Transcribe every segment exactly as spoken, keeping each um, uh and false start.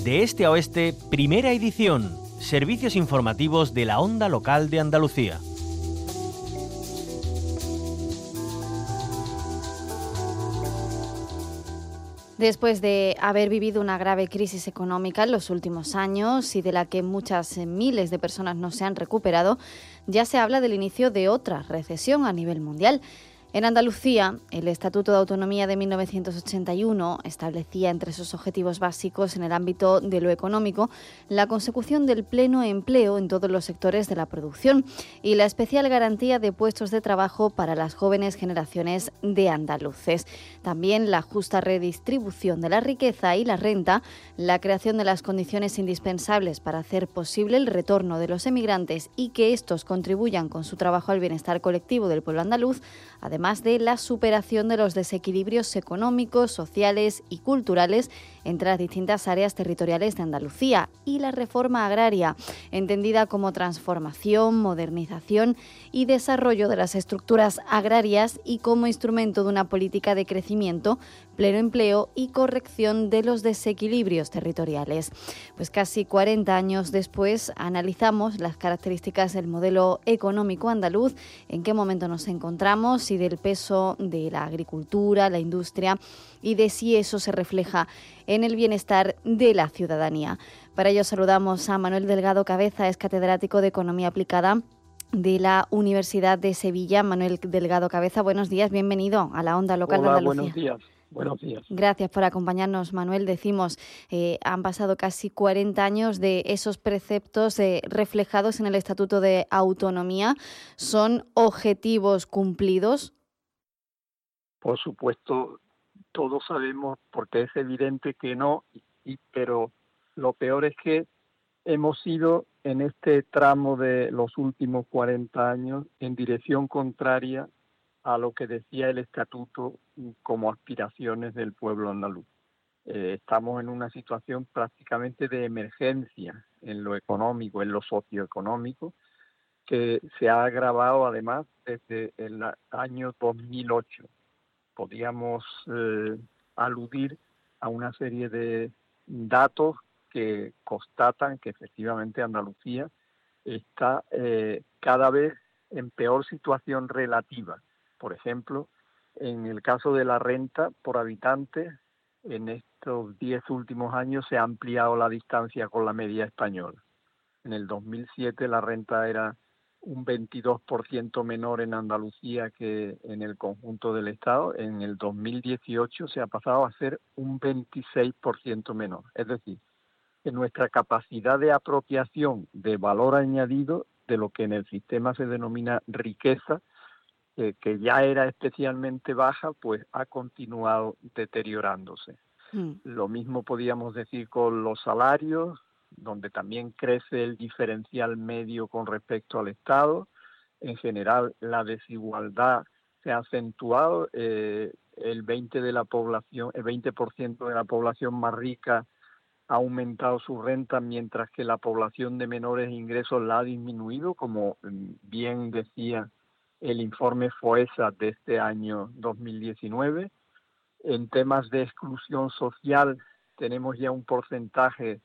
De este a oeste, primera edición. Servicios informativos de la Onda Local de Andalucía. Después de haber vivido una grave crisis económica en los últimos años y de la que muchas miles de personas no se han recuperado, ya se habla del inicio de otra recesión a nivel mundial. En Andalucía, el Estatuto de Autonomía de mil novecientos ochenta y uno establecía entre sus objetivos básicos en el ámbito de lo económico la consecución del pleno empleo en todos los sectores de la producción y la especial garantía de puestos de trabajo para las jóvenes generaciones de andaluces. También la justa redistribución de la riqueza y la renta, la creación de las condiciones indispensables para hacer posible el retorno de los emigrantes y que estos contribuyan con su trabajo al bienestar colectivo del pueblo andaluz, además de la superación de los desequilibrios económicos, sociales y culturales entre las distintas áreas territoriales de Andalucía, y la reforma agraria, entendida como transformación, modernización y desarrollo de las estructuras agrarias y como instrumento de una política de crecimiento, pleno empleo y corrección de los desequilibrios territoriales. Pues casi cuarenta años después analizamos las características del modelo económico andaluz, en qué momento nos encontramos y del peso de la agricultura, la industria y de si eso se refleja en el bienestar de la ciudadanía. Para ello saludamos a Manuel Delgado Cabeza, es catedrático de Economía Aplicada de la Universidad de Sevilla. Manuel Delgado Cabeza, buenos días, bienvenido a la Onda Local Hola, de Andalucía. buenos días. Buenos días. Gracias por acompañarnos, Manuel. Decimos, eh, han pasado casi cuarenta años de esos preceptos eh, reflejados en el Estatuto de Autonomía. ¿Son objetivos cumplidos? Por supuesto, todos sabemos, porque es evidente que no, y, pero lo peor es que hemos ido en este tramo de los últimos cuarenta años en dirección contraria a lo que decía el Estatuto como aspiraciones del pueblo andaluz. Eh, estamos en una situación prácticamente de emergencia en lo económico, en lo socioeconómico, que se ha agravado además desde el año dos mil ocho. Podríamos eh, aludir a una serie de datos que constatan que efectivamente Andalucía está eh, cada vez en peor situación relativa. Por ejemplo, en el caso de la renta por habitante, en estos diez últimos años se ha ampliado la distancia con la media española. En el dos mil siete la renta era un veintidós por ciento menor en Andalucía que en el conjunto del Estado. En el dos mil dieciocho se ha pasado a ser un veintiséis por ciento menor. Es decir, en nuestra capacidad de apropiación de valor añadido de lo que en el sistema se denomina riqueza, eh, que ya era especialmente baja, pues ha continuado deteriorándose. Mm. Lo mismo podíamos decir con los salarios, donde también crece el diferencial medio con respecto al Estado. En general, la desigualdad se ha acentuado. Eh, el veinte de la población, el veinte por ciento de la población más rica ha aumentado su renta, mientras que la población de menores ingresos la ha disminuido, como bien decía el informe FOESA de este año dos mil diecinueve. En temas de exclusión social tenemos ya un porcentaje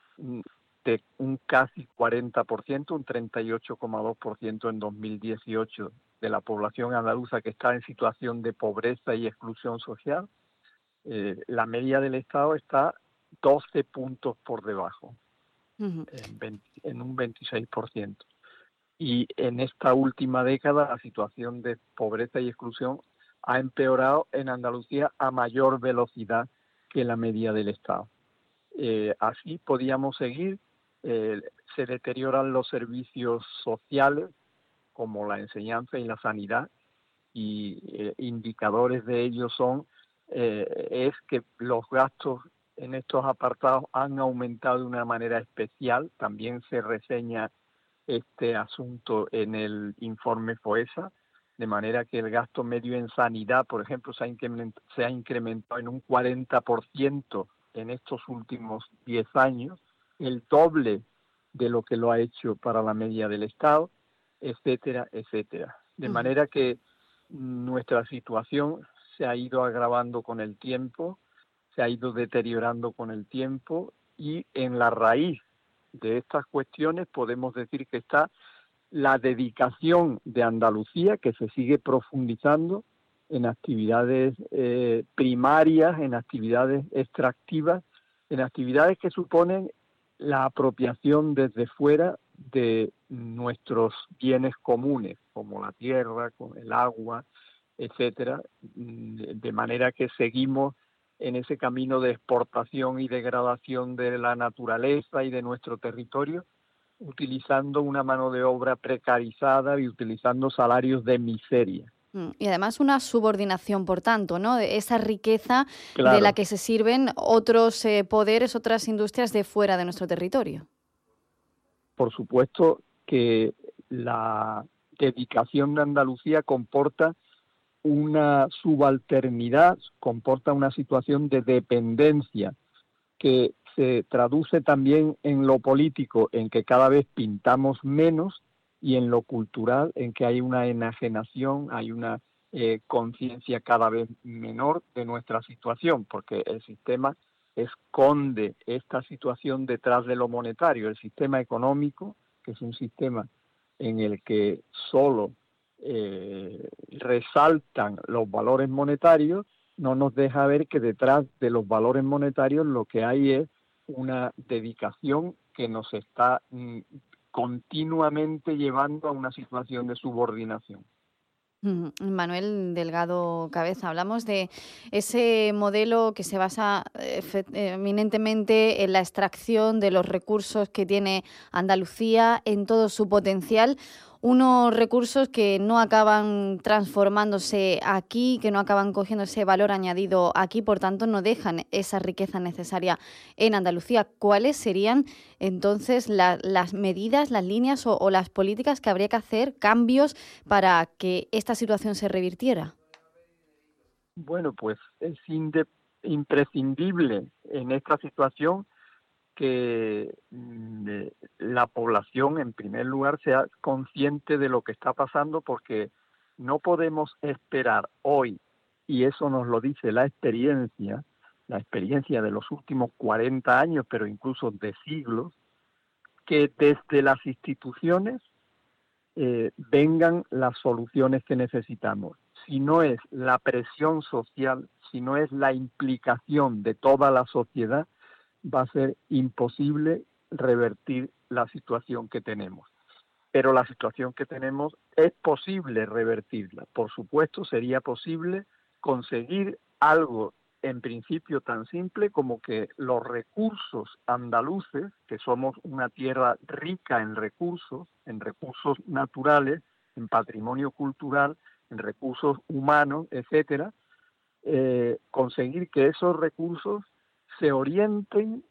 de un casi cuarenta por ciento, un treinta y ocho coma dos por ciento en dos mil dieciocho de la población andaluza que está en situación de pobreza y exclusión social. Eh, la media del Estado está doce puntos por debajo, uh-huh. en, veinte, en un veintiséis por ciento. Y en esta última década la situación de pobreza y exclusión ha empeorado en Andalucía a mayor velocidad que la media del Estado. Eh, así podíamos seguir. Eh, se deterioran los servicios sociales como la enseñanza y la sanidad, y eh, indicadores de ello son eh, es que los gastos en estos apartados han aumentado de una manera especial. También se reseña este asunto en el informe FOESA, de manera que el gasto medio en sanidad, por ejemplo, se ha incrementado, se ha incrementado en un cuarenta por ciento en estos últimos diez años, el doble de lo que lo ha hecho para la media del Estado, etcétera, etcétera. De uh-huh. manera que nuestra situación se ha ido agravando con el tiempo, se ha ido deteriorando con el tiempo, y en la raíz de estas cuestiones podemos decir que está la dedicación de Andalucía, que se sigue profundizando en actividades eh, primarias, en actividades extractivas, en actividades que suponen la apropiación desde fuera de nuestros bienes comunes, como la tierra, como el agua, etcétera, de manera que seguimos en ese camino de exportación y degradación de la naturaleza y de nuestro territorio, utilizando una mano de obra precarizada y utilizando salarios de miseria. Y además una subordinación, por tanto, ¿no? Esa riqueza Claro. de la que se sirven otros eh, poderes, otras industrias de fuera de nuestro territorio. Por supuesto que la dedicación de Andalucía comporta una subalternidad, comporta una situación de dependencia que se traduce también en lo político, en que cada vez pintamos menos, y en lo cultural, en que hay una enajenación, hay una eh, conciencia cada vez menor de nuestra situación, porque el sistema esconde esta situación detrás de lo monetario. El sistema económico, que es un sistema en el que solo eh, resaltan los valores monetarios, no nos deja ver que detrás de los valores monetarios lo que hay es una dedicación que nos está mm, continuamente llevando a una situación de subordinación. Manuel Delgado Cabeza, hablamos de ese modelo que se basa eh, eminentemente en la extracción de los recursos que tiene Andalucía en todo su potencial, unos recursos que no acaban transformándose aquí, que no acaban cogiendo ese valor añadido aquí, por tanto no dejan esa riqueza necesaria en Andalucía. ¿Cuáles serían entonces la, las medidas, las líneas o, o las políticas que habría que hacer, cambios para que esta situación se revirtiera? Bueno, pues es inde- imprescindible en esta situación que mm, la población, en primer lugar, sea consciente de lo que está pasando, porque no podemos esperar hoy, y eso nos lo dice la experiencia, la experiencia de los últimos cuarenta años, pero incluso de siglos, que desde las instituciones eh, vengan las soluciones que necesitamos. Si no es la presión social, si no es la implicación de toda la sociedad, va a ser imposible revertir la situación que tenemos. Pero la situación que tenemos es posible revertirla. Por supuesto, sería posible conseguir algo en principio tan simple como que los recursos andaluces, que somos una tierra rica en recursos, en recursos naturales, en patrimonio cultural, en recursos humanos, etcétera, eh, conseguir que esos recursos se orienten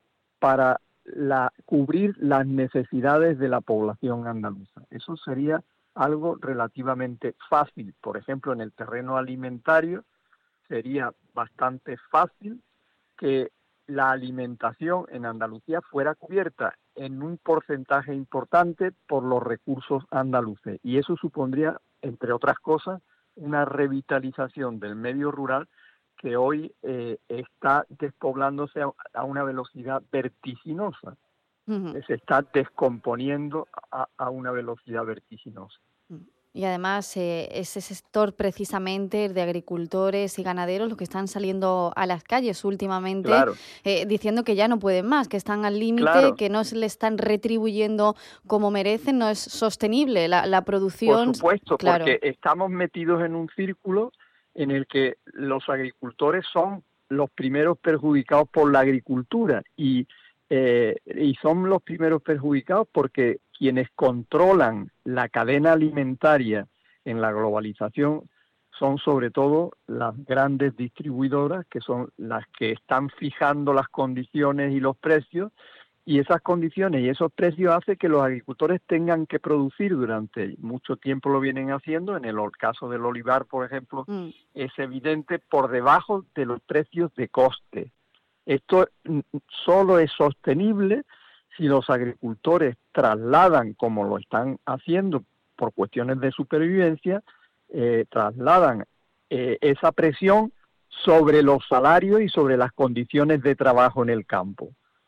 para la, cubrir las necesidades de la población andaluza. Eso sería algo relativamente fácil. Por ejemplo, en el terreno alimentario sería bastante fácil que la alimentación en Andalucía fuera cubierta en un porcentaje importante por los recursos andaluces. Y eso supondría, entre otras cosas, una revitalización del medio rural que hoy eh, está despoblándose a, a una velocidad vertiginosa. Uh-huh. Se está descomponiendo a, a una velocidad vertiginosa. Y además eh, ese sector precisamente de agricultores y ganaderos los que están saliendo a las calles últimamente, claro. eh, diciendo que ya no pueden más, que están al límite, claro. que no se le están retribuyendo como merecen, no es sostenible la, la producción. Por supuesto, claro. porque estamos metidos en un círculo en el que los agricultores son los primeros perjudicados por la agricultura y, eh, y son los primeros perjudicados porque quienes controlan la cadena alimentaria en la globalización son sobre todo las grandes distribuidoras, que son las que están fijando las condiciones y los precios, y esas condiciones y esos precios hacen que los agricultores tengan que producir durante mucho tiempo, lo vienen haciendo. En el caso del olivar, por ejemplo, mm. es evidente, por debajo de los precios de coste. Esto solo es sostenible si los agricultores trasladan, como lo están haciendo por cuestiones de supervivencia, eh, trasladan eh, esa presión sobre los salarios y sobre las condiciones de trabajo en el campo.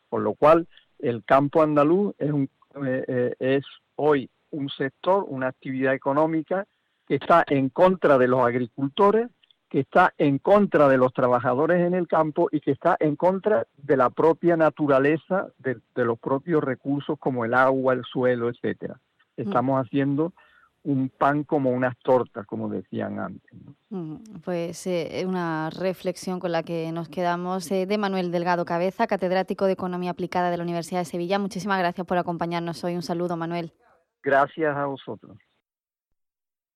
Con lo cual, el campo andaluz es, un, eh, eh, es hoy un sector, una actividad económica que está en contra de los agricultores, que está en contra de los trabajadores en el campo y que está en contra de la propia naturaleza, de, de los propios recursos como el agua, el suelo, etcétera. Estamos mm. haciendo un pan como unas tortas, como decían antes, ¿no? Pues eh, una reflexión con la que nos quedamos. Eh, de Manuel Delgado Cabeza, catedrático de Economía Aplicada de la Universidad de Sevilla. Muchísimas gracias por acompañarnos hoy. Un saludo, Manuel. Gracias a vosotros.